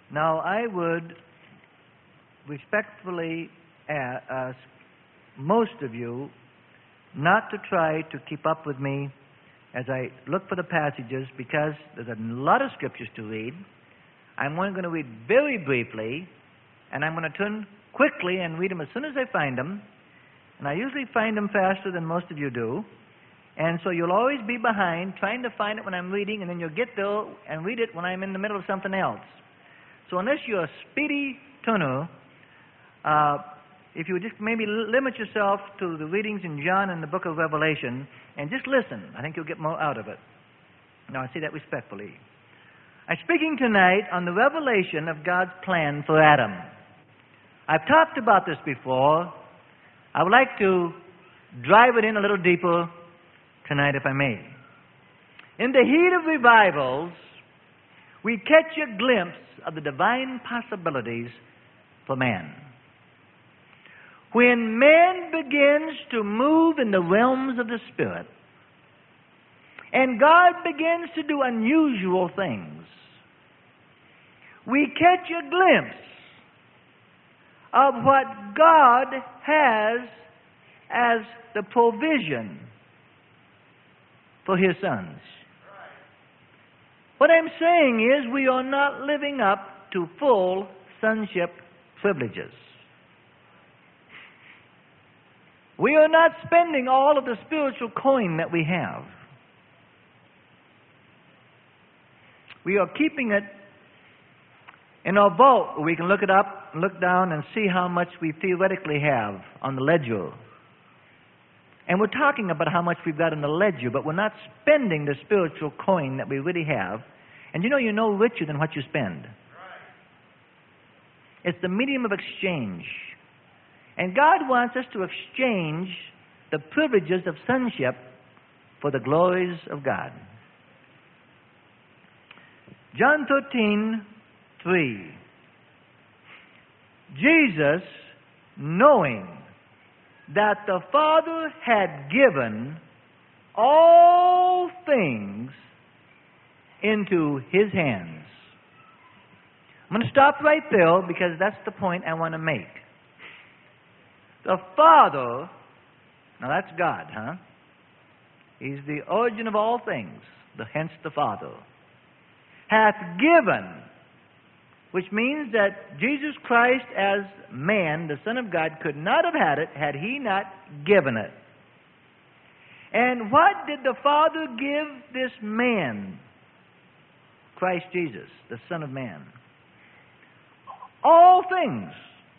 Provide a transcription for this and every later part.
Now, I would respectfully ask most of you not to try to keep up with me as I look for the passages, because there's a lot of scriptures to read. I'm only going to read very briefly, and I'm going to turn quickly and read them as soon as I find them. And I usually find them faster than most of you do. And so you'll always be behind trying to find it when I'm reading, and then you'll get there and read it when I'm in the middle of something else. So unless you're a speedy turner, if you would just maybe limit yourself to the readings in John and the book of Revelation and just listen, I think you'll get more out of it. Now, I say that respectfully. I'm speaking tonight on the revelation of God's plan for Adam. I've talked about this before. I would like to drive it in a little deeper tonight, if I may. In the heat of revivals, we catch a glimpse of the divine possibilities for man. When man begins to move in the realms of the Spirit, and God begins to do unusual things, we catch a glimpse of what God has as the provision for His sons. What I'm saying is we are not living up to full sonship privileges. We are not spending all of the spiritual coin that we have. We are keeping it in our vault where we can look it up, look down, and see how much we theoretically have on the ledger. And we're talking about how much we've got in the ledger, but we're not spending the spiritual coin that we really have. And you're no richer than what you spend. It's the medium of exchange. And God wants us to exchange the privileges of sonship for the glories of God. John 13:3. Jesus, knowing that the Father had given all things into His hands. I'm going to stop right there because that's the point I want to make. The Father, now that's God, huh? He's the origin of all things, hence the Father, hath given, which means that Jesus Christ as man, the Son of God, could not have had it had He not given it. And what did the Father give this man? Christ Jesus, the Son of Man. All things.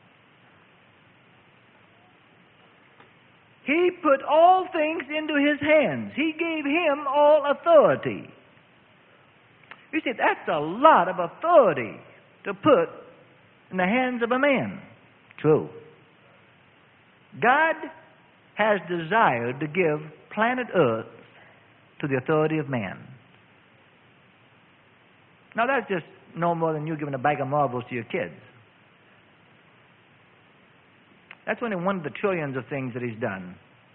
He put all things into His hands. He gave Him all authority. You see, that's a lot of authority to put in the hands of a man. True. God has desired to give planet Earth to the authority of man. Now, that's just no more than you giving a bag of marbles to your kids. That's only one of the trillions of things that He's done.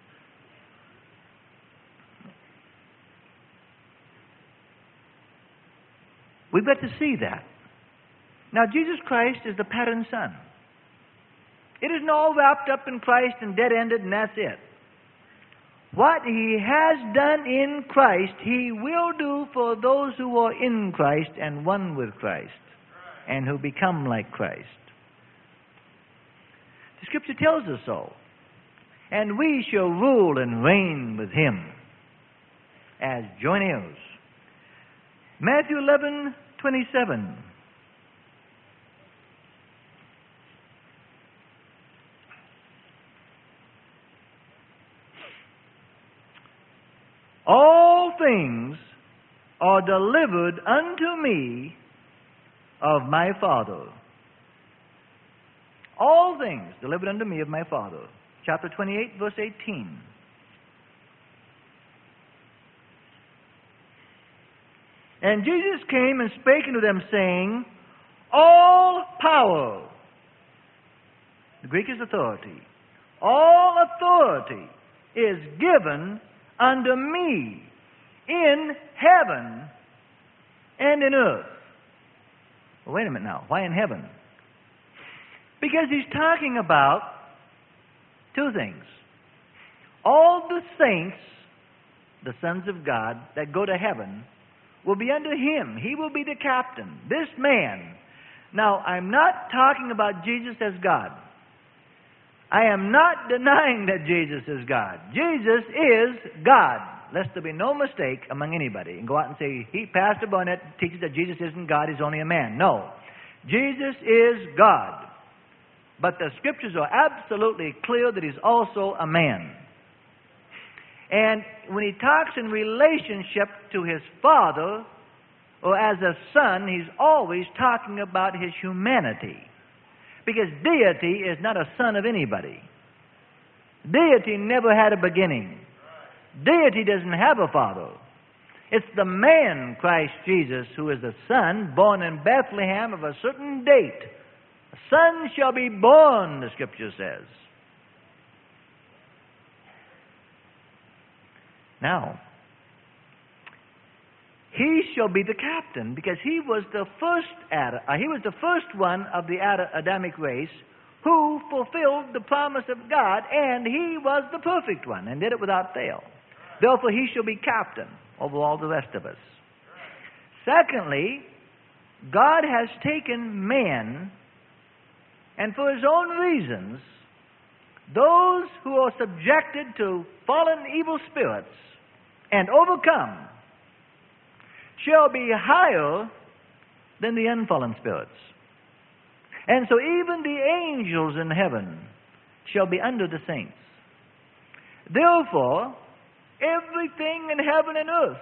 We've got to see that. Now, Jesus Christ is the pattern son. It isn't all wrapped up in Christ and dead-ended and that's it. What He has done in Christ, He will do for those who are in Christ and one with Christ and who become like Christ. The Scripture tells us so. And we shall rule and reign with Him as joint heirs. Matthew 11:27. All things are delivered unto me of my Father. All things delivered unto me of my Father. Chapter 28, verse 18. And Jesus came and spake unto them, saying, all power, the Greek is authority, all authority is given unto me in heaven and in earth. Well, wait a minute now. Why in heaven? Because he's talking about two things. All the saints, the sons of God, that go to heaven will be under him. He will be the captain. This man. Now, I'm not talking about Jesus as God. I am not denying that Jesus is God. Jesus is God. Lest there be no mistake among anybody and go out and say, Pastor Barnett teaches that Jesus isn't God, he's only a man. No. Jesus is God. But the Scriptures are absolutely clear that he's also a man. And when he talks in relationship to his Father, or as a son, he's always talking about his humanity. Because deity is not a son of anybody. Deity never had a beginning. Deity doesn't have a father. It's the man, Christ Jesus, who is the son, born in Bethlehem of a certain date. A son shall be born, the Scripture says. Now, he shall be the captain because he was the first one of the Adamic race who fulfilled the promise of God, and he was the perfect one and did it without fail. Therefore, he shall be captain over all the rest of us. Secondly, God has taken man, and for his own reasons, those who are subjected to fallen evil spirits and overcome shall be higher than the unfallen spirits. And so even the angels in heaven shall be under the saints. Therefore, everything in heaven and earth.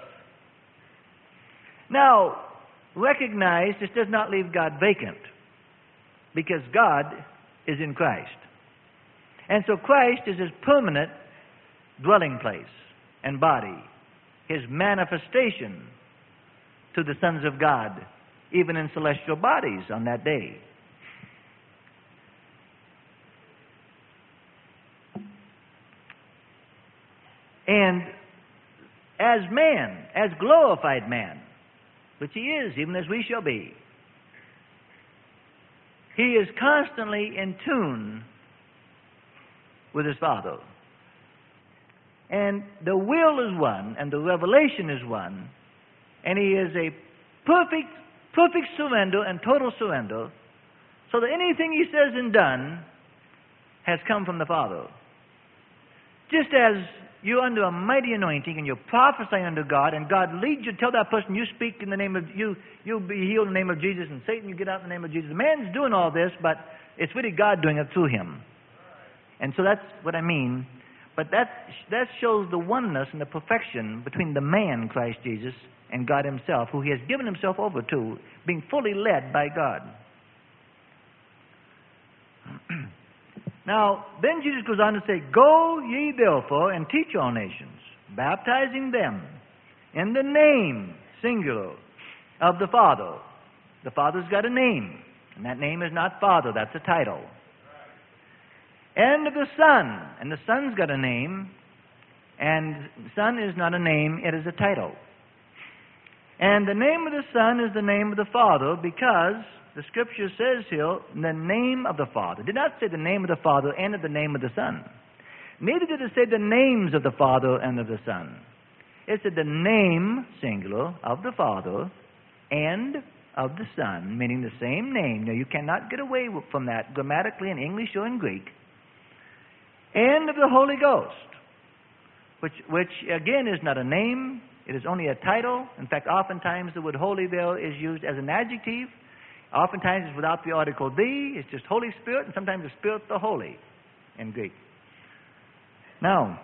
Now, recognize this does not leave God vacant, because God is in Christ. And so Christ is his permanent dwelling place and body, his manifestation to the sons of God, even in celestial bodies on that day. And as man, as glorified man, which he is, even as we shall be, he is constantly in tune with his Father. And the will is one, and the revelation is one, and he is a perfect surrender and total surrender, so that anything he says and done has come from the Father. Just as you're under a mighty anointing and you're prophesying under God, and God leads you to tell that person you speak in the name of, you'll be healed in the name of Jesus, and Satan, you get out in the name of Jesus. The man's doing all this, but it's really God doing it through him. And so that's what I mean. But that shows the oneness and the perfection between the man, Christ Jesus, and God himself, who he has given himself over to, being fully led by God. Now, then Jesus goes on to say, Go ye therefore and teach all nations, baptizing them in the name, singular, of the Father. The Father's got a name, and that name is not Father, that's a title. And of the Son, and the Son's got a name, and the Son is not a name, it is a title. And the name of the Son is the name of the Father, because the Scripture says here, the name of the Father. It did not say the name of the Father and the name of the Son. Neither did it say the names of the Father and of the Son. It said the name, singular, of the Father and of the Son, meaning the same name. Now, you cannot get away from that grammatically in English or in Greek. And of the Holy Ghost, which again is not a name, it is only a title. In fact, oftentimes the word holy there is used as an adjective. Oftentimes it's without the article the, it's just Holy Spirit, and sometimes the Spirit the Holy in Greek. Now,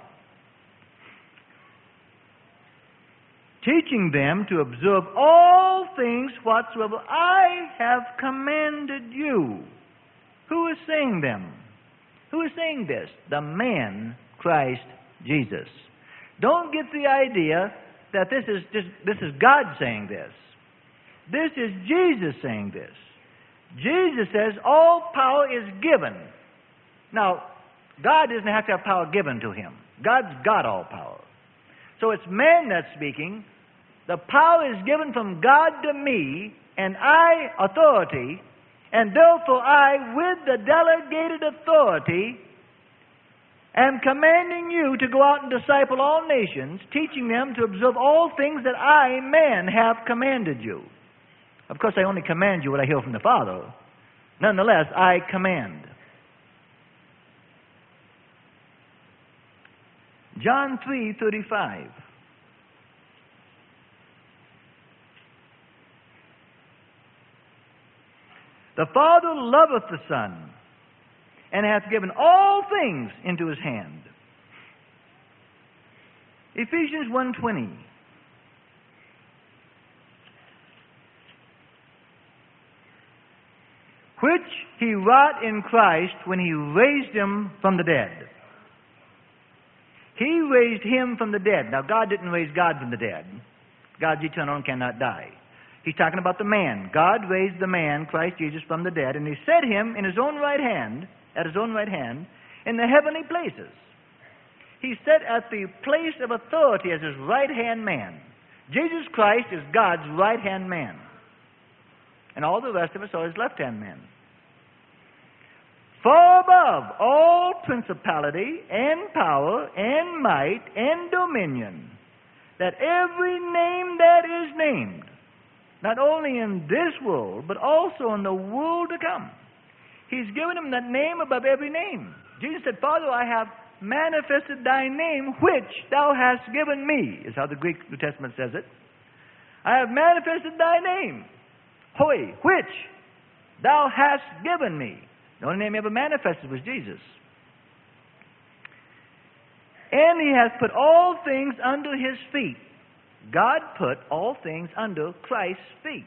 teaching them to observe all things whatsoever I have commanded you. Who is saying them? Who is saying this? The man, Christ Jesus. Don't get the idea that this is God saying this. This is Jesus saying this. Jesus says all power is given. Now, God doesn't have to have power given to him. God's got all power. So it's man that's speaking. The power is given from God to me, and I authority, and therefore I, with the delegated authority, am commanding you to go out and disciple all nations, teaching them to observe all things that I, man, have commanded you. Of course, I only command you what I hear from the Father. Nonetheless, I command. John 3:35. The Father loveth the Son, and hath given all things into his hand. Ephesians 1:20. Which he wrought in Christ when he raised him from the dead. He raised him from the dead. Now, God didn't raise God from the dead. God's eternal and cannot die. He's talking about the man. God raised the man, Christ Jesus, from the dead, and he set him in his own right hand, at his own right hand, in the heavenly places. He set at the place of authority as his right-hand man. Jesus Christ is God's right-hand man. And all the rest of us are his left-hand men. Far above all principality and power and might and dominion, that every name that is named, not only in this world, but also in the world to come. He's given him that name above every name. Jesus said, Father, I have manifested thy name, which thou hast given me, is how the Greek New Testament says it. I have manifested thy name, hoi, which thou hast given me. The only name he ever manifested was Jesus. And he has put all things under his feet. God put all things under Christ's feet.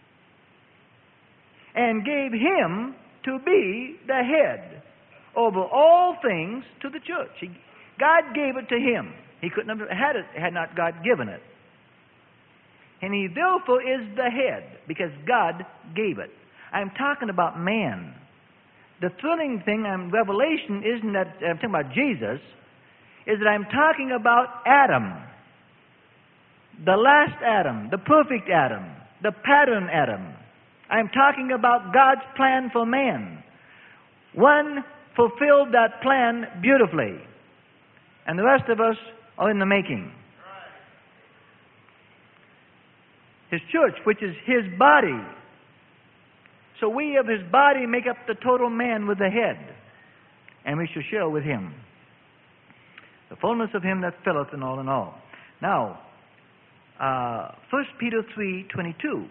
And gave him to be the head over all things to the church. God gave it to him. He couldn't have had it had not God given it. And he therefore is the head because God gave it. I'm talking about man. The thrilling thing in Revelation isn't that I'm talking about Jesus, is that I'm talking about Adam. The last Adam, the perfect Adam, the pattern Adam. I'm talking about God's plan for man. One fulfilled that plan beautifully, and the rest of us are in the making. His church, which is his body. So we of his body make up the total man with the head, and we shall share with him the fullness of him that filleth in all in all. Now, 1 Peter 3:22.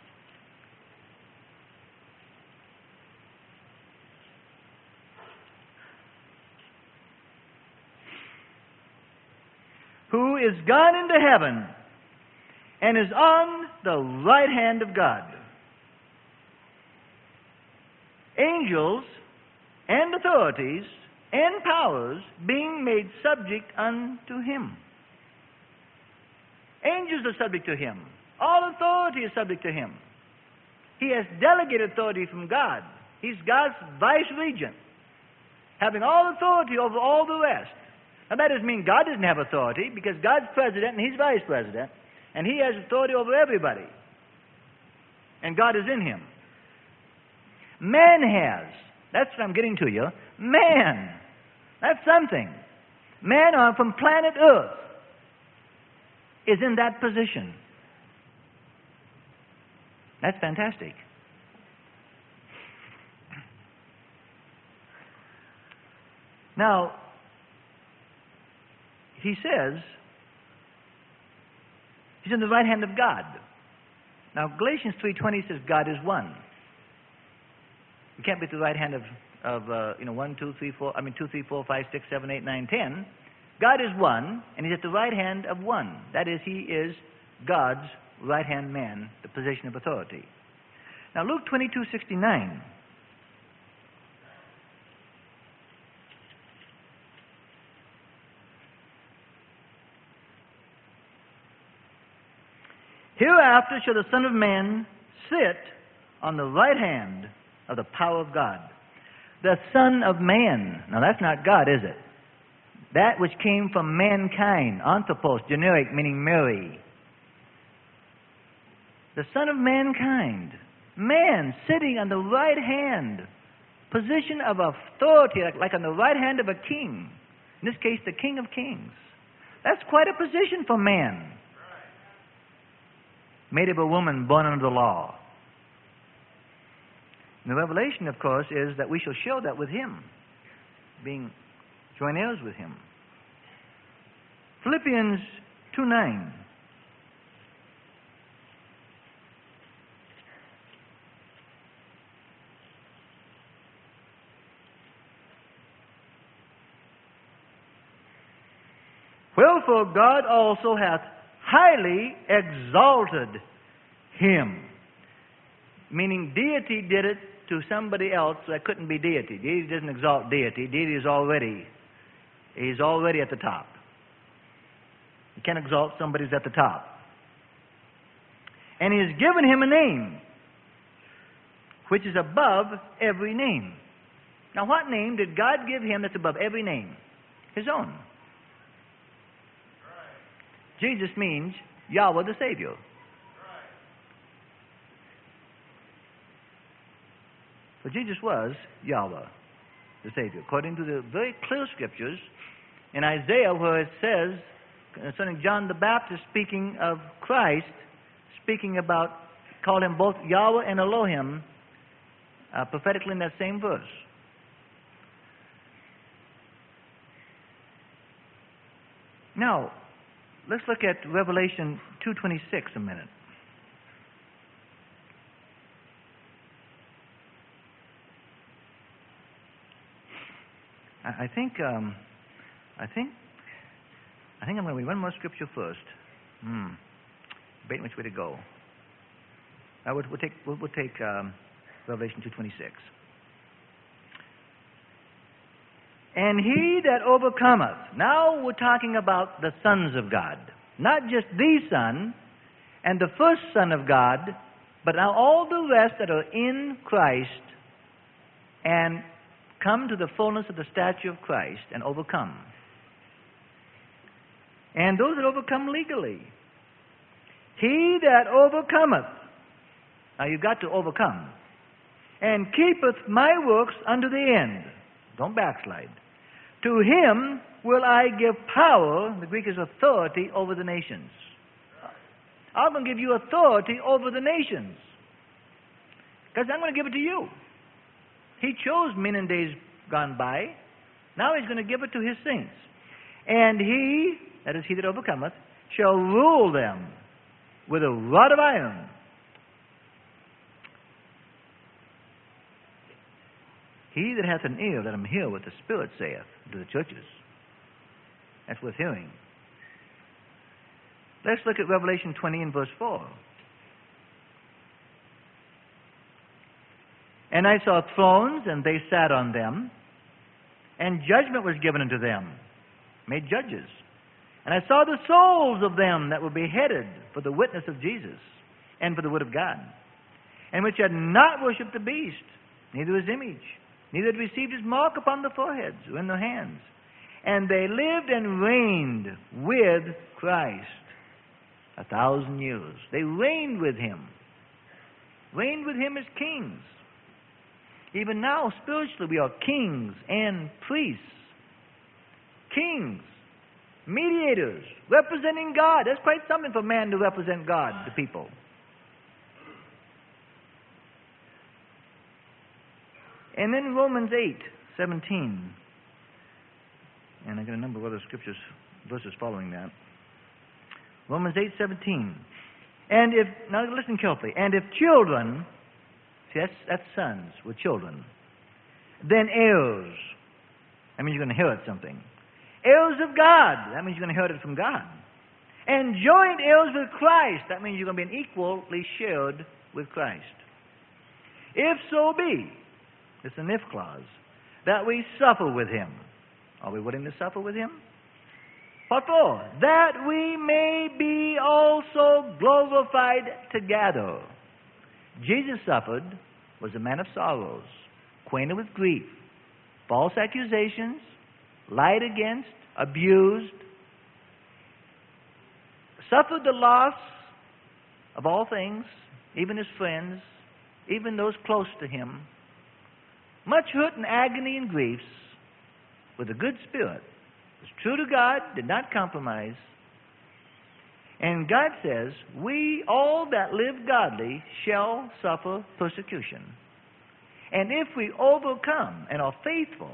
Who is gone into heaven and is on the right hand of God. Angels and authorities and powers being made subject unto him. Angels are subject to him. All authority is subject to him. He has delegated authority from God. He's God's vice regent, having all authority over all the rest. Now that doesn't mean God doesn't have authority, because God's president and he's vice president, and he has authority over everybody. And God is in him. Man has. That's what I'm getting to you. Man. That's something. Man from planet Earth is in that position. That's fantastic. Now, he says he's in the right hand of God. Now, Galatians 3:20 says God is one. You can't be at the right hand of 1, 2, 3, 4, 2, 3, 4, 5, 6, 7, 8, 9, 10. God is one, and he's at the right hand of one. That is, he is God's right-hand man, the position of authority. Now, Luke 22:69. Hereafter shall the Son of Man sit on the right hand of the power of God. The Son of Man. Now, that's not God, is it? That which came from mankind, anthropos, generic, meaning Mary. the Son of Mankind, man sitting on the right hand, position of authority, like on the right hand of a king. In this case, the King of Kings. That's quite a position for man. Made of a woman born under the law. And the revelation, of course, is that we shall share that with him, being joint heirs with him. Philippians 2:9. Wherefore God also hath highly exalted him. Meaning deity did it to somebody else that couldn't be deity. Deity doesn't exalt deity. Deity is already at the top. You can't exalt somebody who's at the top. And he has given him a name which is above every name. Now what name did God give him that's above every name? His own. Jesus means Yahweh the Savior. So Jesus was Yahweh the Savior. According to the very clear scriptures in Isaiah where it says concerning John the Baptist speaking of Christ, speaking about, called him both Yahweh and Elohim, prophetically in that same verse. Now, let's look at Revelation 2:26 a minute. I think I'm going to read one more scripture first. Debating which way to go. We'll take Revelation 2:26. And he that overcometh. Now we're talking about the sons of God. Not just the Son and the first Son of God, but now all the rest that are in Christ and come to the fullness of the stature of Christ and overcome. And those that overcome legally. He that overcometh. Now you've got to overcome. And keepeth my works unto the end. Don't backslide. To him will I give power, the Greek is authority, over the nations. I'm going to give you authority over the nations. Because I'm going to give it to you. He chose men in days gone by. Now he's going to give it to his saints. And he, that is he that overcometh, shall rule them with a rod of iron. He that hath an ear, let him hear what the Spirit saith to the churches. That's worth hearing. Let's look at Revelation 20 and verse 4. And I saw thrones, and they sat on them, and judgment was given unto them, made judges. And I saw the souls of them that were beheaded for the witness of Jesus, and for the word of God, and which had not worshipped the beast, neither his image, neither had received his mark upon the foreheads or in their hands. And they lived and reigned with Christ 1,000 years. They reigned with him. Reigned with him as kings. Even now, spiritually, we are kings and priests. Kings, mediators, representing God. That's quite something for man to represent God to people. And then Romans 8:17. And I got a number of other scriptures, verses following that. Romans 8:17. And if, now listen carefully, and if children, see that's sons with children, then heirs. That means you're going to inherit something. Heirs of God. That means you're going to inherit it from God. And joint heirs with Christ. That means you're going to be equally shared with Christ. If so be, it's an if clause, that we suffer with him. Are we willing to suffer with him? What for? That we may be also glorified together. Jesus suffered, was a man of sorrows, acquainted with grief, false accusations, lied against, abused, suffered the loss of all things, even his friends, even those close to him, much hurt and agony and griefs, with a good spirit, was true to God, did not compromise. And God says, we all that live godly shall suffer persecution. And if we overcome and are faithful,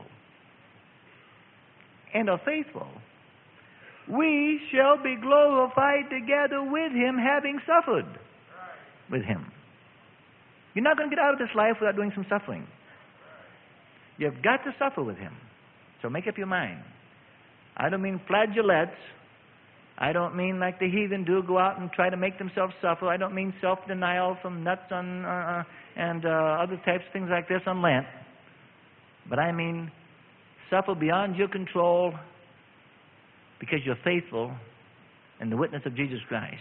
we shall be glorified together with him, having suffered with him. You're not going to get out of this life without doing some suffering. You've got to suffer with him. So make up your mind. I don't mean flageolets. I don't mean like the heathen do, go out and try to make themselves suffer. I don't mean self-denial from nuts on and other types of things like this on Lent. But I mean suffer beyond your control because you're faithful in the witness of Jesus Christ.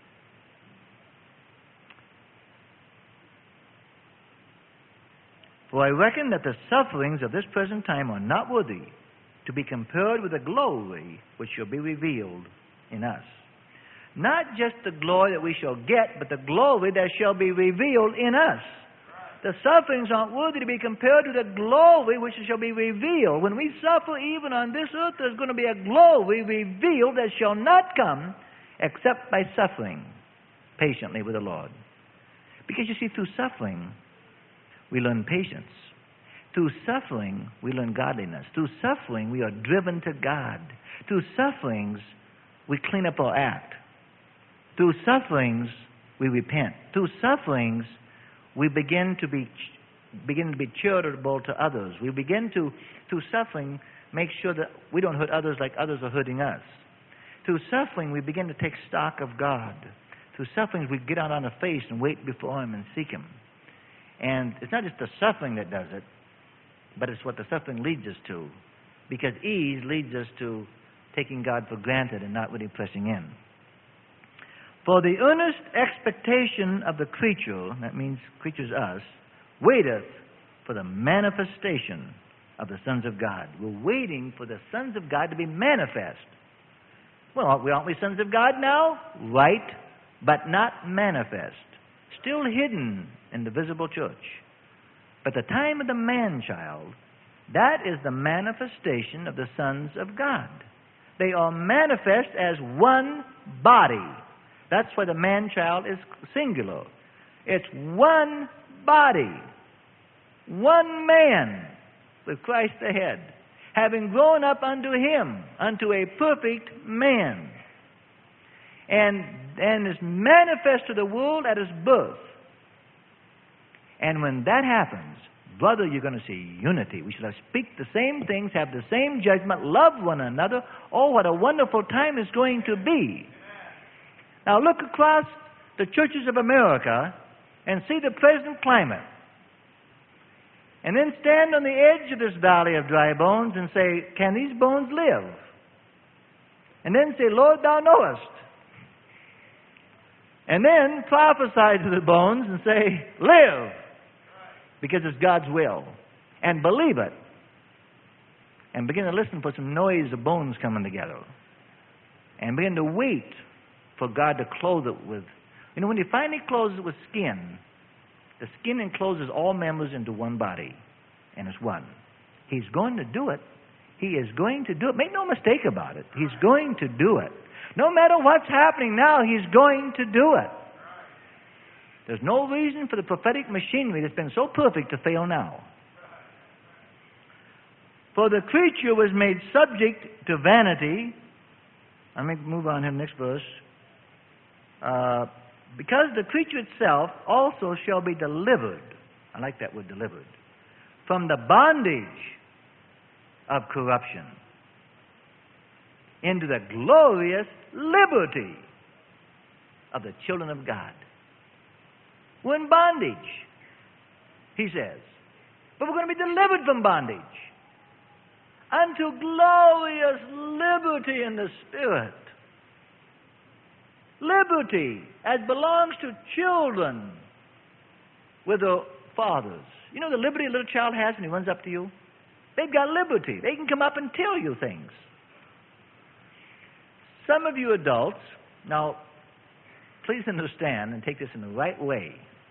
For I reckon that the sufferings of this present time are not worthy to be compared with the glory which shall be revealed in us. Not just the glory that we shall get, but the glory that shall be revealed in us. The sufferings aren't worthy to be compared to the glory which shall be revealed. When we suffer even on this earth, there's going to be a glory revealed that shall not come except by suffering patiently with the Lord. Because you see, through suffering, we learn patience. Through suffering, we learn godliness. Through suffering, we are driven to God. Through sufferings, we clean up our act. Through sufferings, we repent. Through sufferings, we begin to be charitable to others. We begin to, through suffering, make sure that we don't hurt others like others are hurting us. Through suffering, we begin to take stock of God. Through sufferings, we get out on our face and wait before him and seek him. And it's not just the suffering that does it, but it's what the suffering leads us to. Because ease leads us to taking God for granted and not really pressing in. For the earnest expectation of the creature, that means creatures us, waiteth for the manifestation of the sons of God. We're waiting for the sons of God to be manifest. Well, aren't we sons of God now? Right, but not manifest. Still hidden in the visible church. But the time of the man-child, that is the manifestation of the sons of God. They are manifest as one body. That's why the man-child is singular. It's one body, one man with Christ the head, having grown up unto him, unto a perfect man, and is manifest to the world at his birth. And when that happens, brother, you're going to see unity. We shall speak the same things, have the same judgment, love one another. Oh, what a wonderful time it's going to be. Now look across the churches of America and see the present climate. And then stand on the edge of this valley of dry bones and say, can these bones live? And then say, Lord, thou knowest. And then prophesy to the bones and say, live, because it's God's will. And believe it. And begin to listen for some noise of bones coming together. And begin to wait for God to clothe it with. You know, when he finally clothes it with skin, the skin encloses all members into one body. And it's one. He's going to do it. He is going to do it. Make no mistake about it. He's going to do it. No matter what's happening now, he's going to do it. There's no reason for the prophetic machinery that's been so perfect to fail now. For the creature was made subject to vanity. Let me move on to the next verse. Because the creature itself also shall be delivered. I like that word, delivered. From the bondage of corruption into the glorious liberty of the children of God. We're in bondage, he says. But we're going to be delivered from bondage unto glorious liberty in the Spirit. Liberty as belongs to children with their fathers. You know the liberty a little child has when he runs up to you? They've got liberty. They can come up and tell you things. Some of you adults, now please understand and take this in the right way.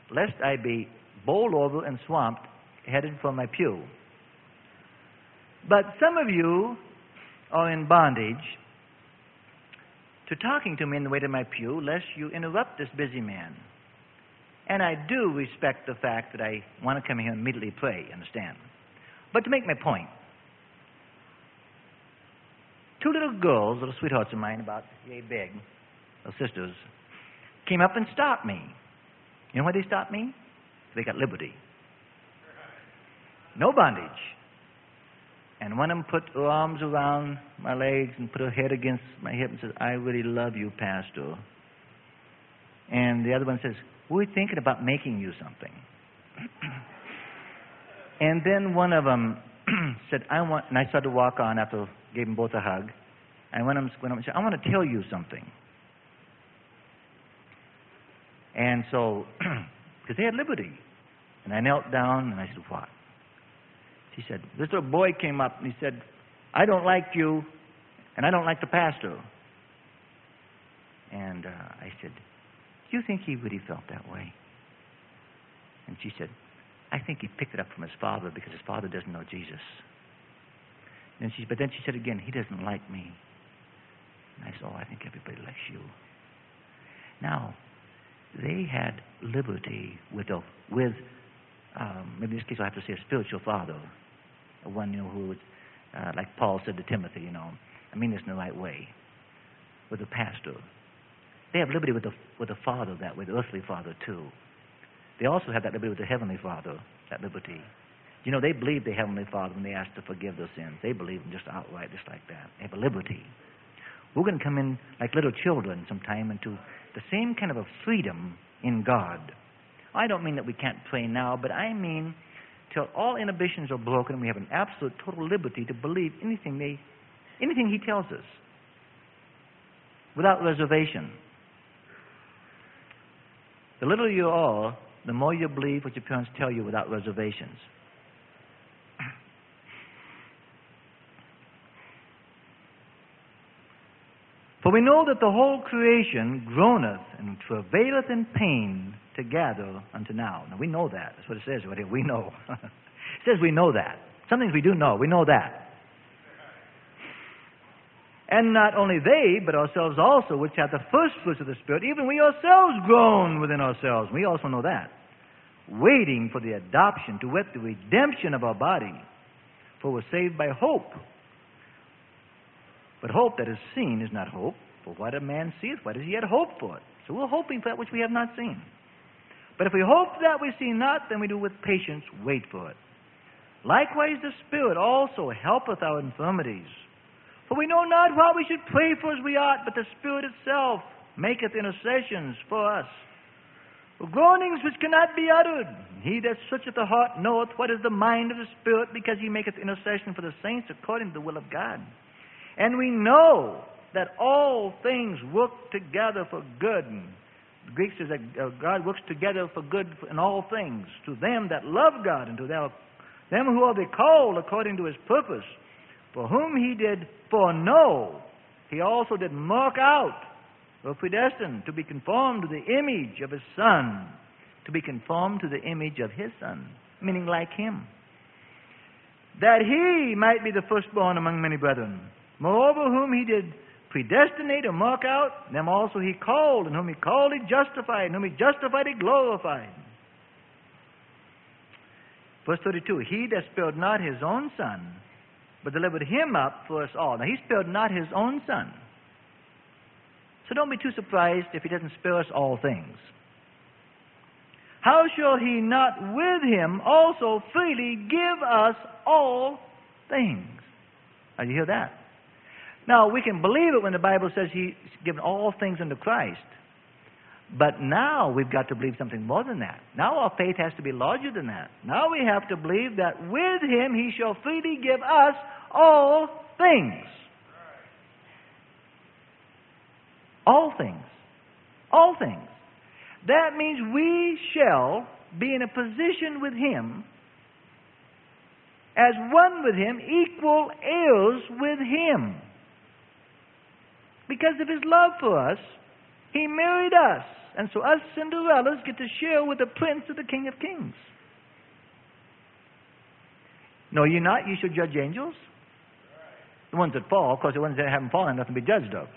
lest I be bowled over and swamped, headed for my pew. But some of you are in bondage to talking to me on the way to my pew, lest you interrupt this busy man. And I do respect the fact that I want to come here and immediately pray, understand? But to make my point, two little girls, little sweethearts of mine, about yay big, little sisters, came up and stopped me. You know why they stopped me? They got liberty. No bondage. And one of them put her arms around my legs and put her head against my hip and says, I really love you, Pastor. And the other one says, we're thinking about making you something. And then one of them said, and I started to walk on after I gave them both a hug. And one of them went up and said, I want to tell you something. And so, because they had liberty. And I knelt down and I said, what? She said, this little boy came up and he said, I don't like you and I don't like the pastor. And I said, do you think he really felt that way? And she said, I think he picked it up from his father because his father doesn't know Jesus. But then she said again, he doesn't like me. And I said, oh, I think everybody likes you. Now, they had liberty with maybe in this case I have to say a spiritual father, one who was, like Paul said to Timothy, I mean this in the right way, with a pastor. They have liberty with the Father that way, the earthly Father too. They also have that liberty with the Heavenly Father, that liberty. They believe the Heavenly Father when they ask to forgive their sins. They believe Him just outright, just like that. They have a liberty. We're going to come in like little children sometime into the same kind of a freedom in God. I don't mean that we can't pray now, but I mean till all inhibitions are broken, we have an absolute total liberty to believe anything He tells us without reservation. The littler you are, the more you believe what your parents tell you without reservations. For we know that the whole creation groaneth and travaileth in pain together unto now. Now we know that. That's what it says right here. We know. It says we know that. Some things we do know. We know that. And not only they, but ourselves also, which have the first fruits of the Spirit, even we ourselves groan within ourselves. We also know that. Waiting for the adoption, to wit, the redemption of our body. For we're saved by hope. But hope that is seen is not hope. For what a man seeth, what does he yet hope for it? So we're hoping for that which we have not seen. But if we hope that we see not, then we do with patience wait for it. Likewise the Spirit also helpeth our infirmities. For we know not what we should pray for as we ought, but the Spirit itself maketh intercessions for us. For groanings which cannot be uttered. He that searcheth the heart knoweth what is the mind of the Spirit, because he maketh intercession for the saints according to the will of God. And we know that all things work together for good. The Greek says that God works together for good in all things, to them that love God, and to them who are the called according to His purpose. For whom He did foreknow, He also did mark out, or predestined, to be conformed to the image of His Son. To be conformed to the image of His Son, meaning like Him. That He might be the firstborn among many brethren. Moreover, whom He did predestinate or mark out, them also He called, and whom He called He justified, and whom He justified He glorified. Verse 32, He that spared not His own Son, but delivered Him up for us all. Now, He spared not His own Son. So don't be too surprised if He doesn't spare us all things. How shall He not with Him also freely give us all things? Now, you hear that? Now, we can believe it when the Bible says He's given all things unto Christ. But now we've got to believe something more than that. Now our faith has to be larger than that. Now we have to believe that with Him He shall freely give us all things. All things. All things. That means we shall be in a position with Him, as one with Him, equal heirs with Him. Because of His love for us, He married us And so us Cinderellas get to share with the Prince of the King of Kings. No, you're not. You should judge angels. The ones that fall, of course, the ones that haven't fallen, nothing to be judged of.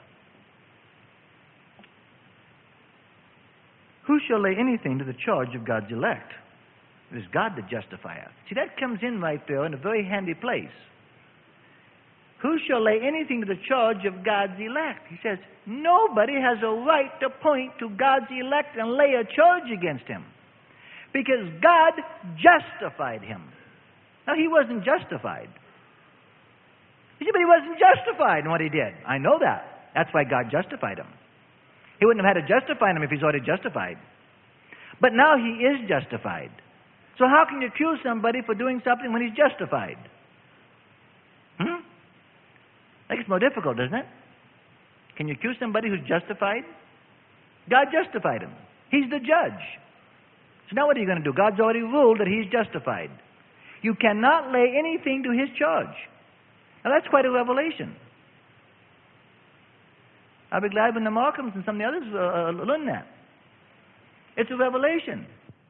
Who shall lay anything to the charge of God's elect? It is God that justifieth. See, that comes in right there in a very handy place. Who shall lay anything to the charge of God's elect? He says, nobody has a right to point to God's elect and lay a charge against him. Because God justified him. Now, he wasn't justified. You see, but he wasn't justified in what he did. I know that. That's why God justified him. He wouldn't have had to justify him if he's already justified. But now he is justified. So how can you accuse somebody for doing something when he's justified? I think it's more difficult, doesn't it? Can you accuse somebody who's justified? God justified him. He's the judge. So now what are you going to do? God's already ruled that he's justified. You cannot lay anything to his charge. Now that's quite a revelation. I'll be glad when the Markhams and some of the others learn that. It's a revelation.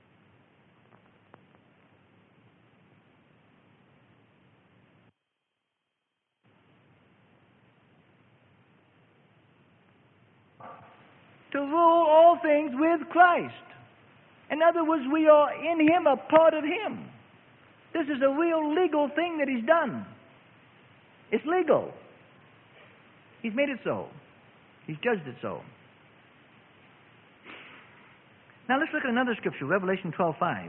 To rule all things with Christ. In other words, we are in him, a part of him. This is a real legal thing that he's done. It's legal. He's made it so. He's judged it so. Now let's look at another scripture, Revelation 12:5.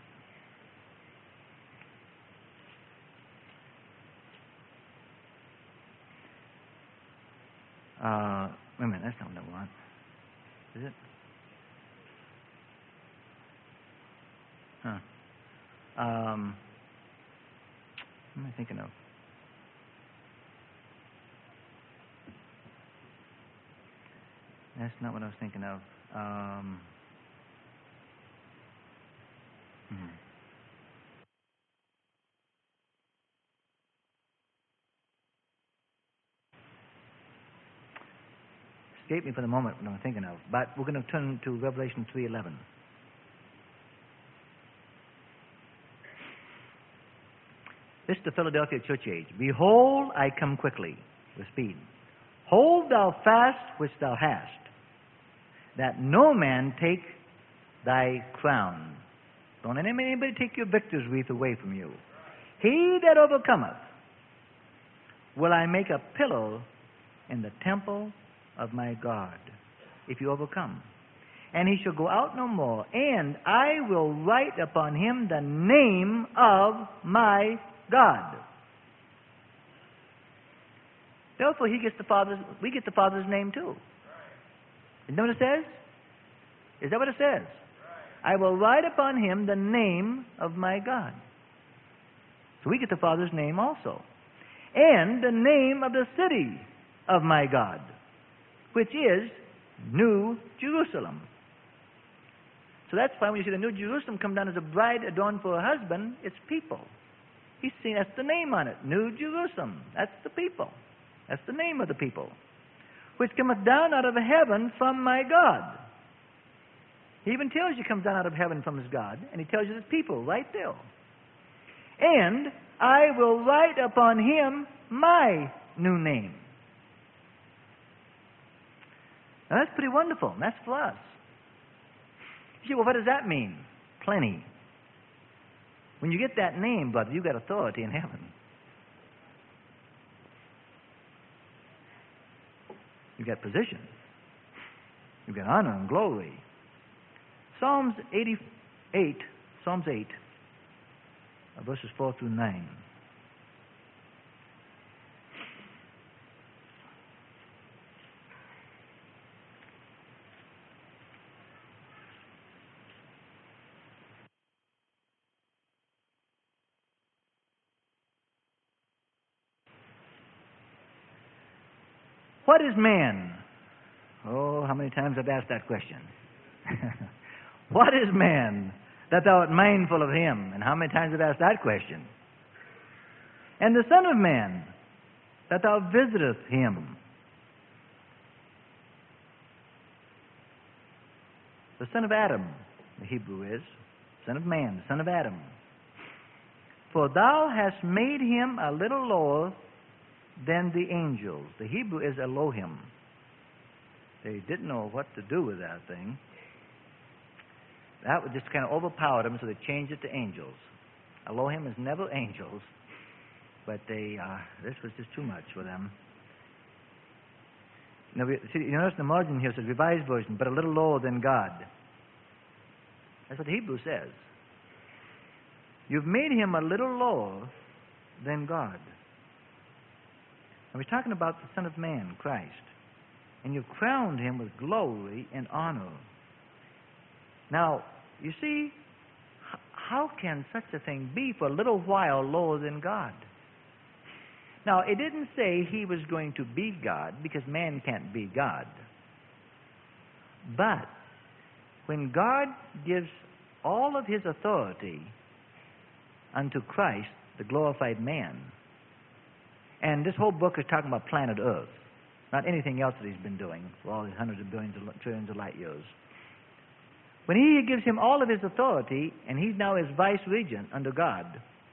Wait a minute, that's not what I want. Is it? What am I thinking of? That's not what I was thinking of. Escape me for the moment what I'm thinking of. But we're going to turn to Revelation 3:11. This is the Philadelphia church age. Behold, I come quickly, with speed. Hold thou fast which thou hast, that no man take thy crown. Don't anybody take your victor's wreath away from you. He that overcometh will I make a pillar in the temple of my God, if you overcome. And he shall go out no more, and I will write upon him the name of my God. Therefore, we get the Father's name too. Isn't that what it says? Is that what it says? I will write upon him the name of my God. So we get the Father's name also. And the name of the city of my God, which is New Jerusalem. So that's why when you see the New Jerusalem come down as a bride adorned for her husband, it's people. He's saying that's the name on it, New Jerusalem. That's the people. That's the name of the people. Which cometh down out of heaven from my God. He even tells you he comes down out of heaven from his God, and he tells you his people right there. And I will write upon him my new name. Now that's pretty wonderful, and that's for us. You say, well, what does that mean? Plenty. When you get that name, brother, you've got authority in heaven. You've got position. You've got honor and glory. Psalms 8, verses 4 through 9. What is man? Oh, how many times I've asked that question. What is man that thou art mindful of him? And how many times I've asked that question? And the Son of Man that thou visitest him. the son of Adam, the Hebrew is, son of man, the son of Adam. For thou hast made him a little lower than the angels. The Hebrew is Elohim. They didn't know what to do with that thing. That would just kind of overpower them, so they changed it to angels. Elohim is never angels, but this was just too much for them. Now, you notice in the margin here it says Revised Version, but a little lower than God. That's what the Hebrew says. You've made him a little lower than God. And we're talking about the Son of Man, Christ. And you've crowned him with glory and honor. Now, you see, how can such a thing be for a little while lower than God? Now, it didn't say he was going to be God, because man can't be God. But when God gives all of his authority unto Christ, the glorified man, and this whole book is talking about planet Earth, not anything else that he's been doing for all these hundreds of billions of trillions of light years. When he gives him all of his authority, and he's now his vice-regent under God,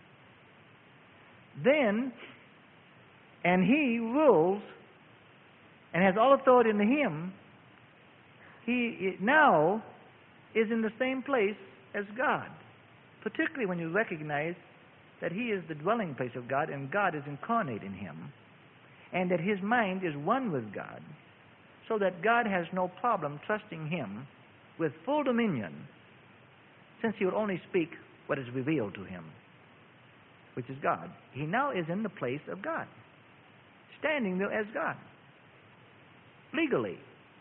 then, and he rules and has all authority in him, he now is in the same place as God, particularly when you recognize that he is the dwelling place of God and God is incarnate in him, and that his mind is one with God, so that God has no problem trusting him with full dominion, since he will only speak what is revealed to him, which is God. He now is in the place of God, standing there as God, legally.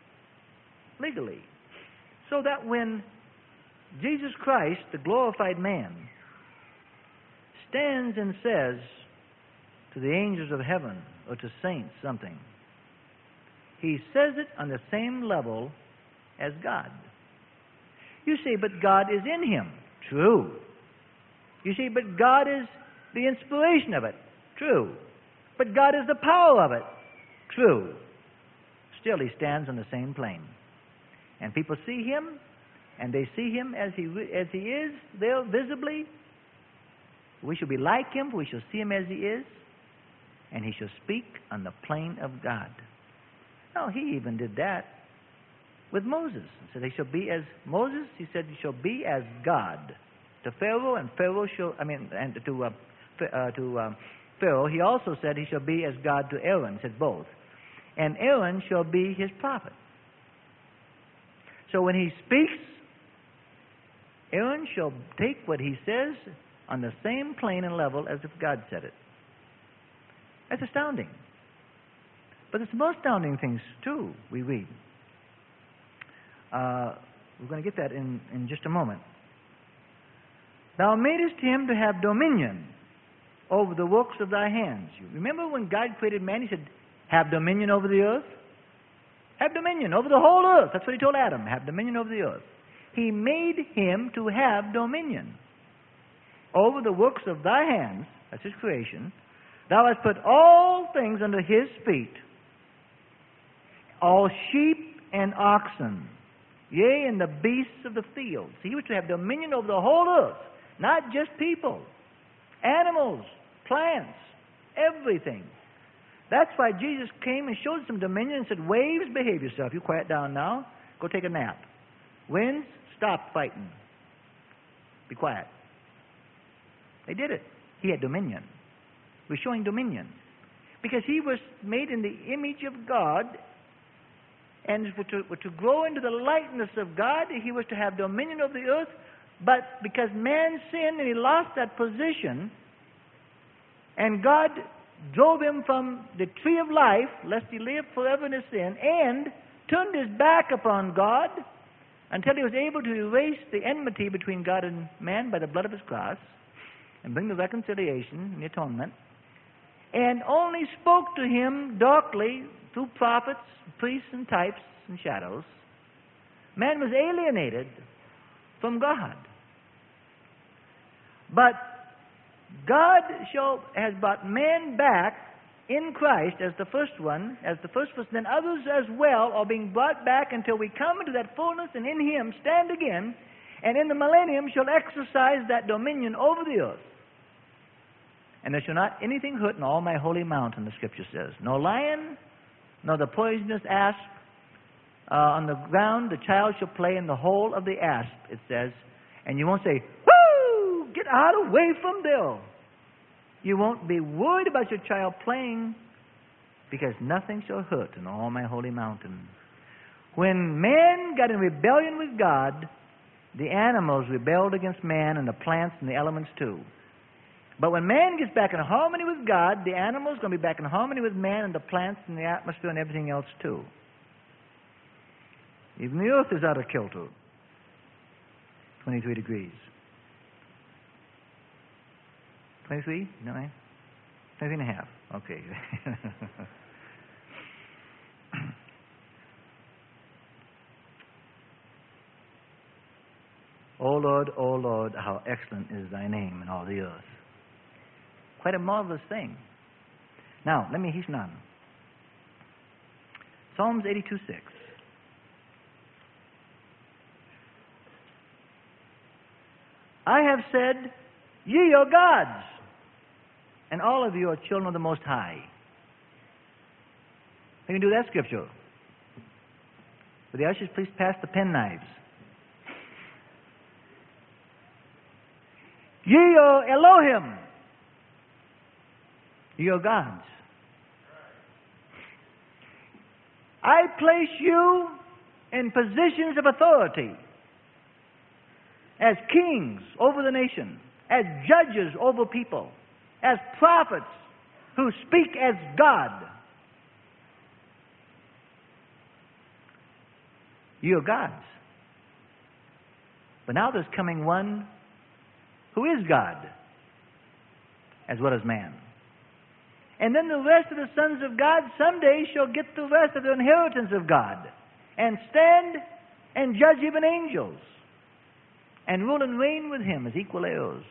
So that when Jesus Christ, the glorified man, stands and says to the angels of heaven or to saints something, he says it on the same level as God. You say, but God is in him. True. You say, but God is the inspiration of it. True. But God is the power of it. True. Still, he stands on the same plane. And people see him, and they see him as he is there visibly. We shall be like him, for we shall see him as he is, and he shall speak on the plane of God. Now, he even did that with Moses. He said, he shall be as Moses. He said, he shall be as God to Pharaoh, and Pharaoh shall. And to Pharaoh. He also said he shall be as God to Aaron. He said both, and Aaron shall be his prophet. So when he speaks, Aaron shall take what he says on the same plane and level as if God said it. That's astounding. But it's the most astounding things, too, we read. We're going to get that in just a moment. Thou madest him to have dominion over the works of thy hands. You remember when God created man, he said, have dominion over the earth? Have dominion over the whole earth. That's what he told Adam, have dominion over the earth. He made him to have dominion over the works of thy hands. That's his creation. Thou hast put all things under his feet, all sheep and oxen, yea, and the beasts of the field. So he was to have dominion over the whole earth, not just people, animals, plants, everything. That's why Jesus came and showed some dominion and said, waves, behave yourself. You quiet down now. Go take a nap. Winds, stop fighting. Be quiet. They did it. He had dominion. He was showing dominion. Because he was made in the image of God, and to grow into the likeness of God, he was to have dominion over the earth. But because man sinned and he lost that position, and God drove him from the tree of life, lest he live forever in his sin, and turned his back upon God until he was able to erase the enmity between God and man by the blood of his cross, and bring the reconciliation and the atonement, and only spoke to him darkly through prophets, priests, and types and shadows. Man was alienated from God. But God has brought man back in Christ as the first one, then others as well are being brought back until we come into that fullness and in Him stand again, and in the millennium shall exercise that dominion over the earth. And there shall not anything hurt in all my holy mountain, the Scripture says. No lion, nor the poisonous asp on the ground, the child shall play in the hole of the asp, it says. And you won't say, whoo, get out away from there. You won't be worried about your child playing, because nothing shall hurt in all my holy mountain. When man got in rebellion with God, the animals rebelled against man, and the plants and the elements too. But when man gets back in harmony with God, the animals are going to be back in harmony with man, and the plants and the atmosphere and everything else too. Even the earth is out of kilter. 23 degrees. 23? No, 23 and a half. Okay. O Lord, how excellent is thy name in all the earth. Quite a marvelous thing. Now, let me hasten on. Psalms 82:6. I have said, ye are gods, and all of you are children of the Most High. You can do that scripture. Would the ushers please pass the penknives? Ye are Elohim. Ye are gods. I place you in positions of authority as kings over the nation, as judges over people, as prophets who speak as God. You are gods. But now there's coming one who is God as well as man. And then the rest of the sons of God someday shall get the rest of the inheritance of God and stand and judge even angels and rule and reign with Him as equal heirs.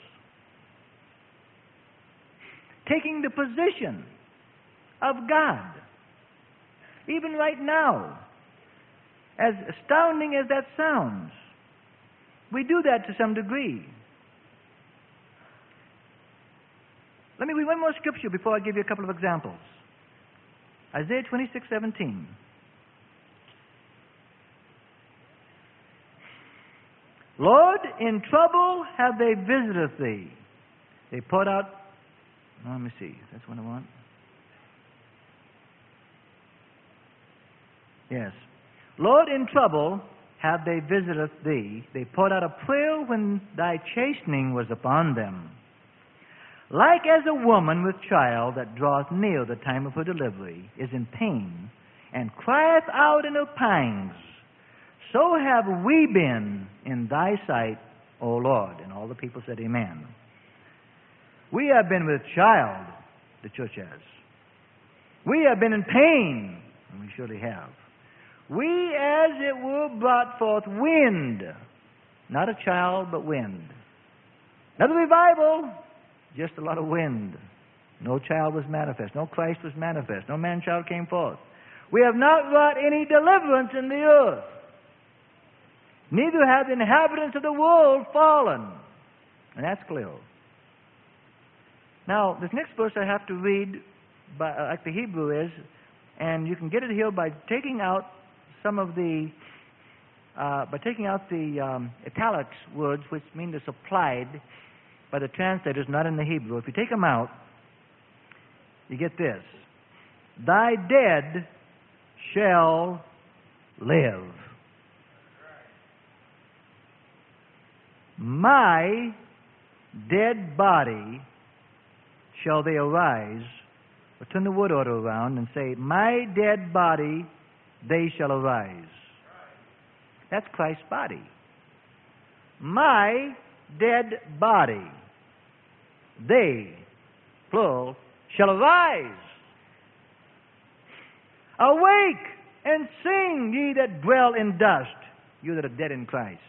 Taking the position of God. Even right now, as astounding as that sounds, we do that to some degree. Let me read one more scripture before I give you a couple of examples. Isaiah 26:17. Lord, in trouble have they visited thee. They poured out, let me see, that's what I want. Yes. Lord, in trouble have they visited thee. They poured out a prayer when thy chastening was upon them. Like as a woman with child that draweth near the time of her delivery, is in pain, and crieth out in her pangs, so have we been in thy sight, O Lord. And all the people said, Amen. We have been with child, the church has. We have been in pain, and we surely have. We, as it were, brought forth wind. Not a child, but wind. Not a revival, just a lot of wind. No child was manifest. No Christ was manifest. No man-child came forth. We have not wrought any deliverance in the earth. Neither have the inhabitants of the world fallen. And that's clear. Now, this next verse I have to read like the Hebrew is, and you can get it here by taking out some of the italics words, which mean they're supplied by the translators, not in the Hebrew. If you take them out, you get this. Thy dead shall live. My dead body shall they arise. Or turn the word order around and say, my dead body they shall arise. That's Christ's body. My dead body, they, plural, shall arise. Awake and sing, ye that dwell in dust, you that are dead in Christ.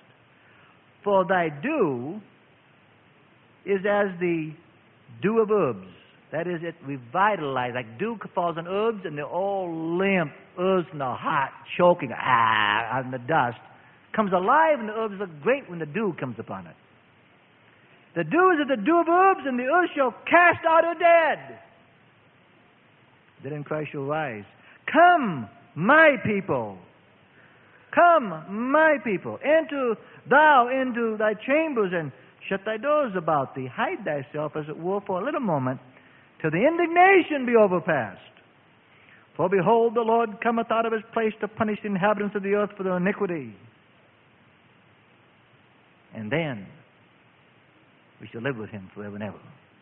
For thy dew is as the dew of herbs, That is, it revitalized. Like dew falls on herbs and they're all limp. Herbs and they're hot, choking, out in the dust. Comes alive and the herbs look great when the dew comes upon it. The dew is the dew of herbs, and the earth shall cast out her dead. Then in Christ shall rise. Come, my people. Come, my people. Enter thou into thy chambers and shut thy doors about thee. Hide thyself, as it were, for a little moment, till the indignation be overpast. For behold, the Lord cometh out of his place to punish the inhabitants of the earth for their iniquity. And then we shall live with him forever and ever.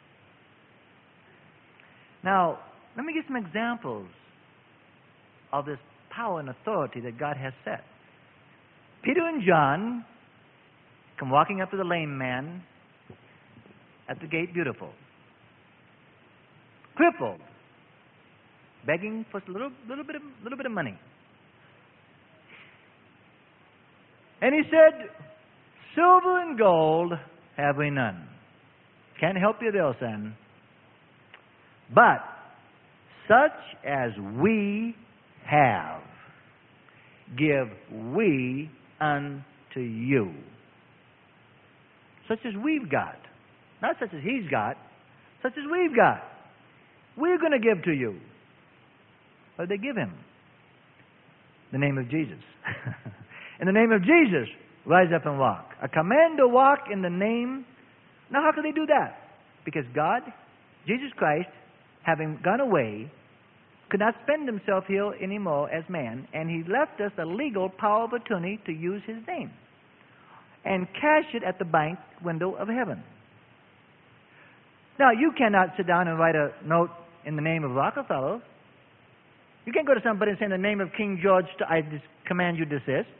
Now, let me give some examples of this power and authority that God has set. Peter and John come walking up to the lame man at the gate, beautiful, crippled, begging for a little bit of money. And he said, silver and gold have we none. Can't help you there, son. But such as we have, give we unto you. Such as we've got. Not such as he's got. Such as we've got. We're going to give to you. What did they give him? The name of Jesus. In the name of Jesus, rise up and walk. A command to walk in the name. Now, how can they do that? Because God, Jesus Christ, having gone away, could not spend himself here anymore as man, and he left us a legal power of attorney to use his name and cash it at the bank window of heaven. Now, you cannot sit down and write a note in the name of Rockefeller. You can't go to somebody and say, in the name of King George, I command you desist.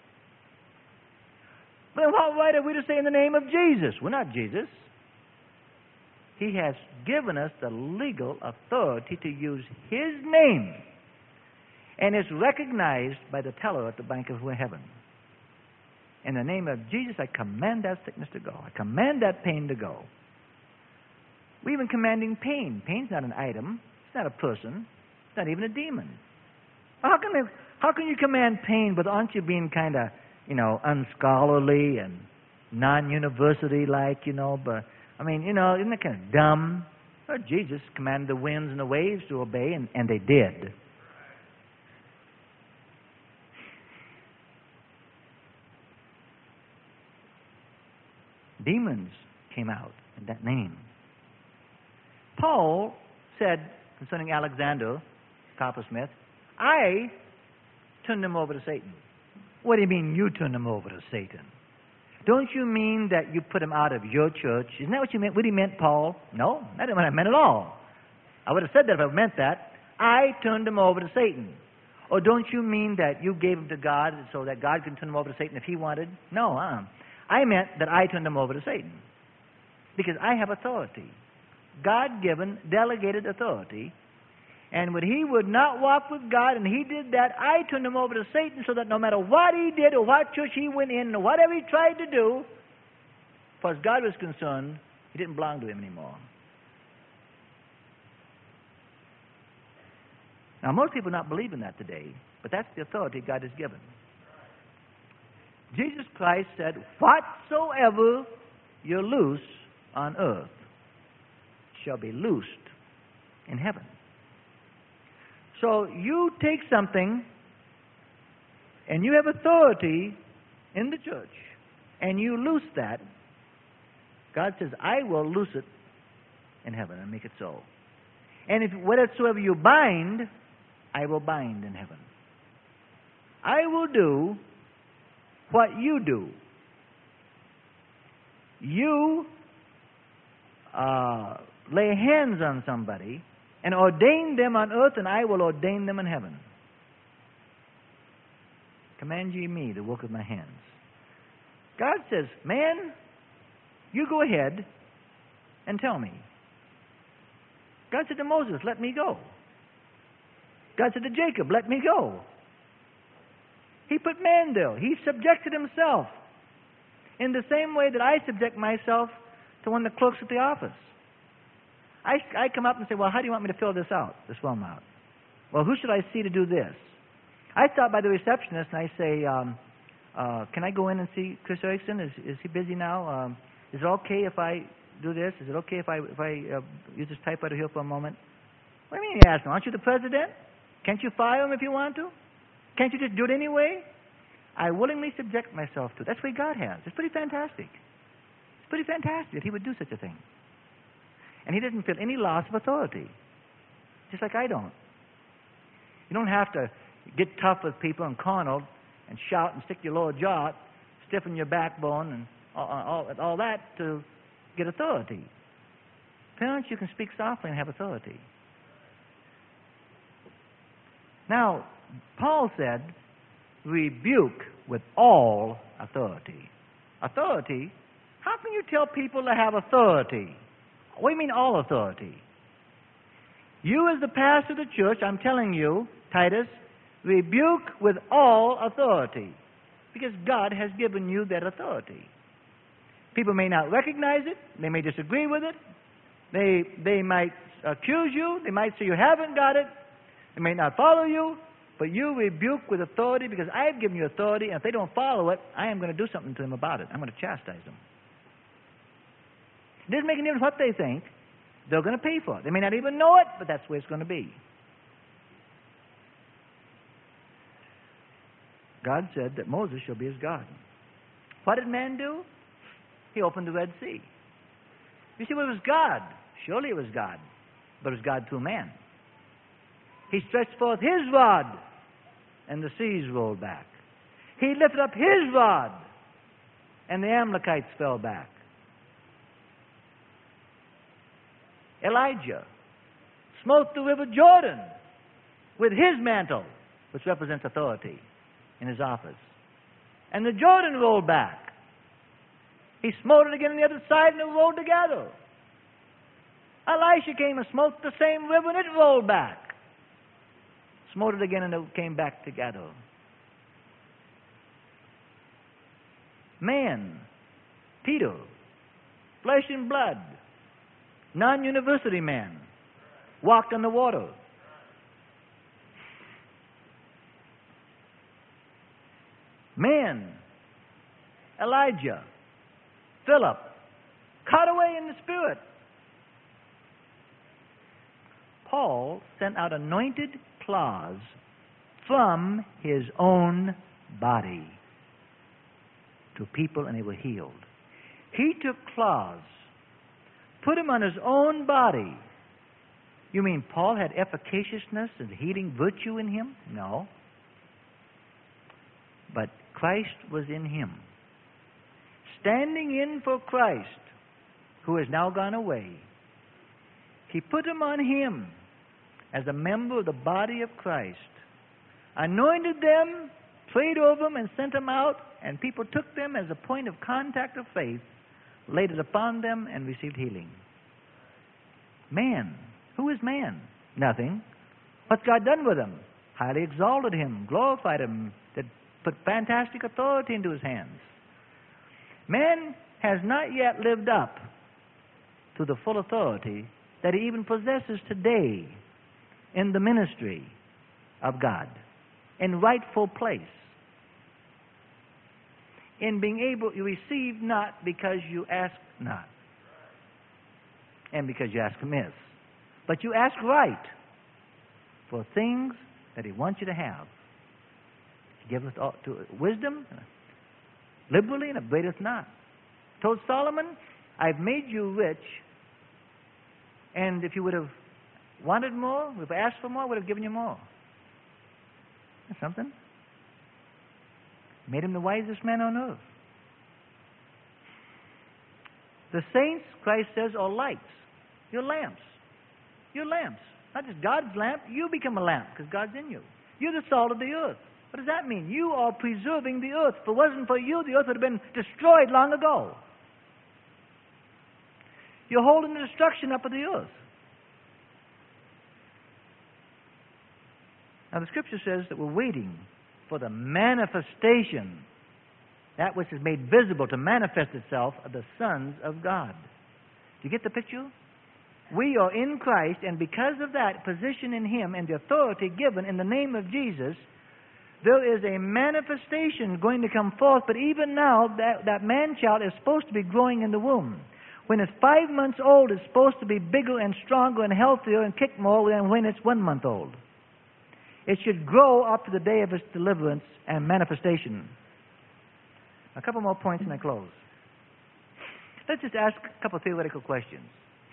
But what right are we to say in the name of Jesus? We're not Jesus. He has given us the legal authority to use his name. And it's recognized by the teller at the bank of heaven. In the name of Jesus, I command that sickness to go. I command that pain to go. We're even commanding pain. Pain's not an item. It's not a person. It's not even a demon. How can you command pain, but aren't you being kind of, unscholarly and non-university-like, but, isn't that kind of dumb? Well, Jesus commanded the winds and the waves to obey, and they did. Demons came out in that name. Paul said concerning Alexander, coppersmith, I turned him over to Satan. What do you mean you turned him over to Satan? Don't you mean that you put him out of your church? Isn't that what you meant? What he meant, Paul? No, that isn't what I meant at all. I would have said that if I meant that. I turned him over to Satan. Or don't you mean that you gave him to God so that God can turn him over to Satan if he wanted? No, I meant that I turned him over to Satan. Because I have authority. God-given, delegated authority. And when he would not walk with God, and he did that, I turned him over to Satan so that no matter what he did or what church he went in or whatever he tried to do, as far as God was concerned, he didn't belong to him anymore. Now, most people not believe in that today, but that's the authority God has given. Jesus Christ said, whatsoever you loose on earth shall be loosed in heaven. So you take something and you have authority in the church and you loose that. God says, I will loose it in heaven and make it so. And if whatsoever you bind, I will bind in heaven. I will do what you do. You lay hands on somebody and ordain them on earth, and I will ordain them in heaven. Command ye me the work of my hands. God says, man, you go ahead and tell me. God said to Moses, let me go. God said to Jacob, let me go. He put man there. He subjected himself in the same way that I subject myself to one of the clerks at the office. I come up and say, well, how do you want me to fill this form out? Well, who should I see to do this? I stop by the receptionist and I say, can I go in and see Chris Erickson? Is he busy now? Is it okay if I do this? Is it okay if I use this typewriter here for a moment? What do you mean, you ask him? Aren't you the president? Can't you fire him if you want to? Can't you just do it anyway? I willingly subject myself to it. That's what God has. It's pretty fantastic. It's pretty fantastic that he would do such a thing. And he doesn't feel any loss of authority, just like I don't. You don't have to get tough with people and carnal and shout and stick your lower jaw, stiffen your backbone and all that to get authority. Parents, you can speak softly and have authority. Now, Paul said, rebuke with all authority. Authority? How can you tell people to have authority? What do you mean all authority? You as the pastor of the church, I'm telling you, Titus, rebuke with all authority. Because God has given you that authority. People may not recognize it. They may disagree with it. They might accuse you. They might say you haven't got it. They may not follow you. But you rebuke with authority because I have given you authority, and if they don't follow it, I am going to do something to them about it. I'm going to chastise them. It doesn't make any difference what they think. They're going to pay for it. They may not even know it, but that's the way it's going to be. God said that Moses shall be his God. What did man do? He opened the Red Sea. You see, well, it was God. Surely it was God. But it was God through man. He stretched forth his rod, and the seas rolled back. He lifted up his rod, and the Amalekites fell back. Elijah smote the river Jordan with his mantle, which represents authority in his office. And the Jordan rolled back. He smote it again on the other side, and it rolled together. Elisha came and smote the same river, and it rolled back. Smote it again, and it came back together. Man, Peter, flesh and blood, non-university man, walked on the water. Man, Elijah, Philip, caught away in the Spirit. Paul sent out anointed cloths from his own body to people, and they were healed. He took cloths, put them on his own body. You mean Paul had efficaciousness and healing virtue in him? No. But Christ was in him. Standing in for Christ, who has now gone away, he put them on him as a member of the body of Christ, anointed them, prayed over them, and sent them out, and people took them as a point of contact of faith, laid it upon them, and received healing. Man. Who is man? Nothing. What's God done with him? Highly exalted him, glorified him, that put fantastic authority into his hands. Man has not yet lived up to the full authority that he even possesses today in the ministry of God, in rightful place, in being able, you receive not because you ask not, and because you ask amiss, but you ask right for things that he wants you to have. He giveth all to wisdom liberally, and upbraideth not. Told Solomon, I've made you rich, and if you would have wanted more, if asked for more, I would have given you more. That's something. Made him the wisest man on earth. The saints, Christ says, are lights. You're lamps. You're lamps. Not just God's lamp. You become a lamp because God's in you. You're the salt of the earth. What does that mean? You are preserving the earth. If it wasn't for you, the earth would have been destroyed long ago. You're holding the destruction up of the earth. Now, the Scripture says that we're waiting for the manifestation, that which is made visible to manifest itself, of the sons of God. Do you get the picture? we are in Christ, and because of that position in Him and the authority given in the name of Jesus, there is a manifestation going to come forth. But even now, that man-child is supposed to be growing in the womb. When it's 5 months old, it's supposed to be bigger and stronger and healthier and kick more than when it's 1 month old. It should grow up to the day of its deliverance and manifestation. A couple more points and I close. Let's just ask a couple of theoretical questions.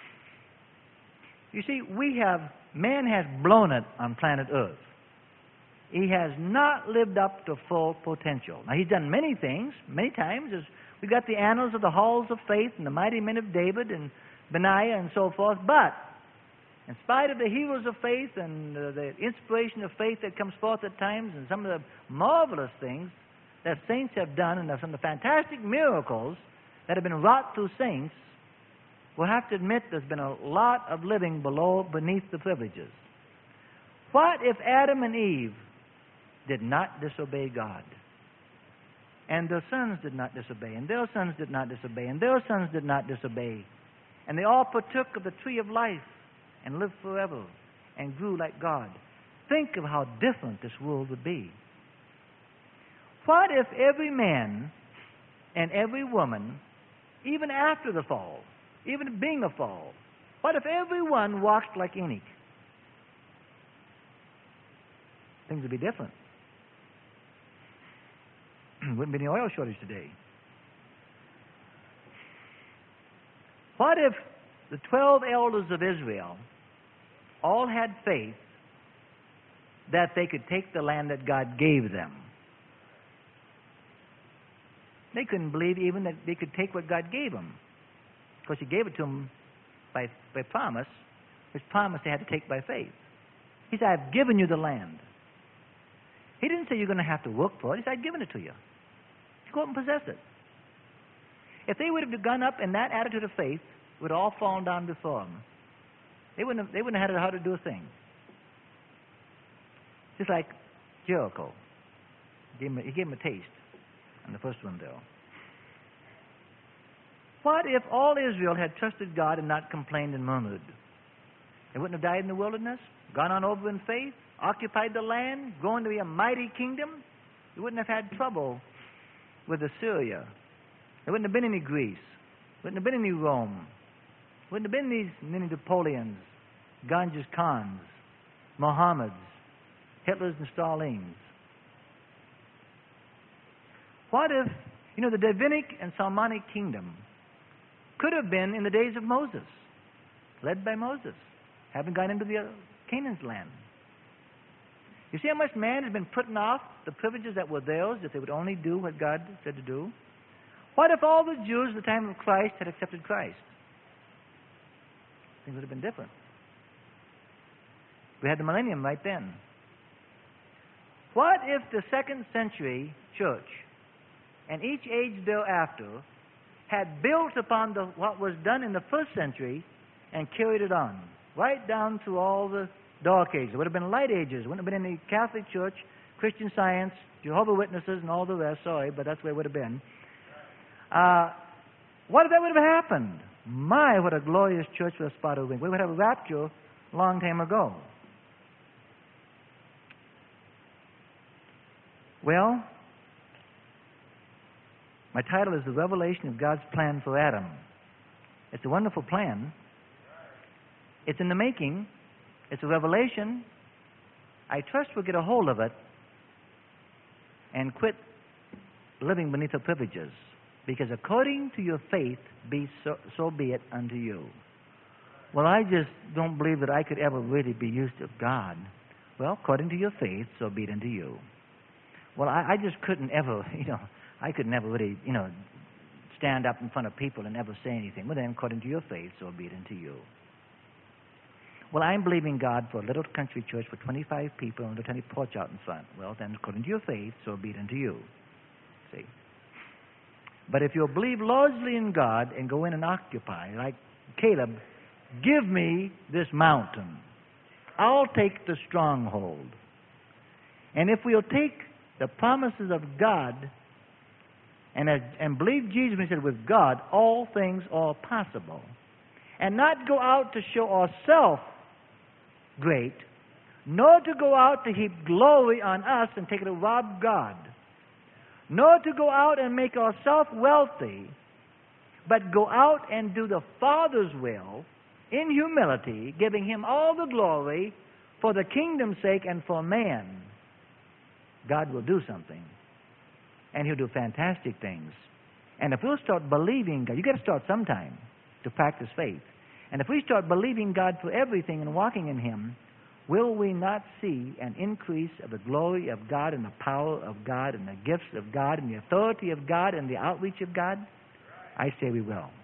You see, man has blown it on planet Earth. He has not lived up to full potential. Now, he's done many things, many times. We've got the annals of the halls of faith and the mighty men of David and Benaiah and so forth. But in spite of the heroes of faith and the inspiration of faith that comes forth at times and some of the marvelous things that saints have done and some of the fantastic miracles that have been wrought through saints, we'll have to admit there's been a lot of living beneath the privileges. What if Adam and Eve did not disobey God? And their sons did not disobey, and their sons did not disobey, and their sons did not disobey. And they all partook of the tree of life and lived forever and grew like God. Think of how different this world would be. What if every man and every woman, even after the fall, even being a fall, what if everyone walked like Enoch? Things would be different. Wouldn't be any oil shortage today. What if the 12 elders of Israel all had faith that they could take the land that God gave them? They couldn't believe even that they could take what God gave them. Of course, He gave it to them by promise. His promise they had to take by faith. He said, I've given you the land. He didn't say you're going to have to work for it. He said, I've given it to you. Go out and possess it. If they would have gone up in that attitude of faith, it would have all fallen down before them. They wouldn't have had how to do a thing. Just like Jericho. He gave them a taste on the first one, though. What if all Israel had trusted God and not complained and murmured? They wouldn't have died in the wilderness, gone on over in faith, occupied the land, grown to be a mighty kingdom. They wouldn't have had trouble with Assyria. There wouldn't have been any Greece. Wouldn't have been any Rome. Wouldn't have been many Napoleons, Genghis Khans, Mohammeds, Hitlers and Stalins. What if, the Davidic and Solomonic kingdom could have been in the days of Moses, led by Moses, having gone into the Canaan's land. You see how much man has been putting off the privileges that were theirs if they would only do what God said to do? What if all the Jews at the time of Christ had accepted Christ? Things would have been different. We had the millennium right then. What if the 2nd century church and each age thereafter had built upon what was done in the 1st century and carried it on, right down through all the Dark Ages? It would have been light ages. It wouldn't have been any Catholic Church, Christian Science, Jehovah's Witnesses, and all the rest. Sorry, but that's where it would have been. What if that would have happened? My, what a glorious church with a spot of wing. We would have a rapture a long time ago. Well, my title is The Revelation of God's Plan for Adam. It's a wonderful plan. It's in the making. It's a revelation. I trust we'll get a hold of it and quit living beneath our privileges. Because according to your faith, so be it unto you. Well, I just don't believe that I could ever really be used of God. Well, according to your faith, so be it unto you. Well, I just couldn't ever, I could never really, stand up in front of people and never say anything. Well, then, according to your faith, so be it unto you. Well, I'm believing God for a little country church for 25 people and a tiny porch out in front. Well, then, according to your faith, so be it unto you. See? But if you'll believe largely in God and go in and occupy, like Caleb, give me this mountain. I'll take the stronghold. And if we'll take the promises of God and believe Jesus when He said, with God, all things are possible. and not go out to show ourselves great, nor to go out to heap glory on us and take it to rob God, nor to go out and make ourselves wealthy, but go out and do the Father's will in humility, giving Him all the glory for the kingdom's sake and for man. God will do something, and He'll do fantastic things. And if we'll start believing God, you've got to start sometime to practice faith. And if we start believing God for everything and walking in Him, will we not see an increase of the glory of God and the power of God and the gifts of God and the authority of God and the outreach of God? I say we will.